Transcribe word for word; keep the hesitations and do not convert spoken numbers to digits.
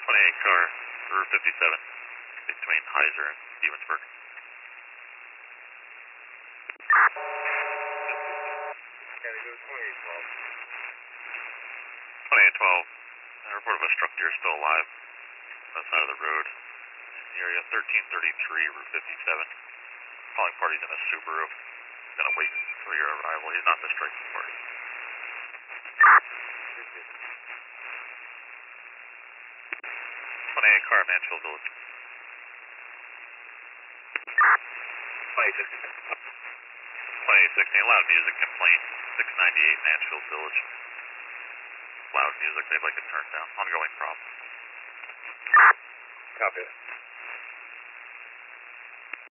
twenty-eight car, Route fifty-seven, between Heiser and Stevensburg. twenty-eight twelve, a report of a struck deer still alive on the side of the road. In the area thirteen thirty-three, Route fifty-seven. Calling party's in a Subaru. Gonna wait for your arrival. He's not the striking party. twenty-eight car, Mansfield Village. twenty sixteen. twenty sixteen, loud music complaint. six ninety-eight, Mansfield Village. Loud music, they'd like it turned down. Ongoing problem. Copy.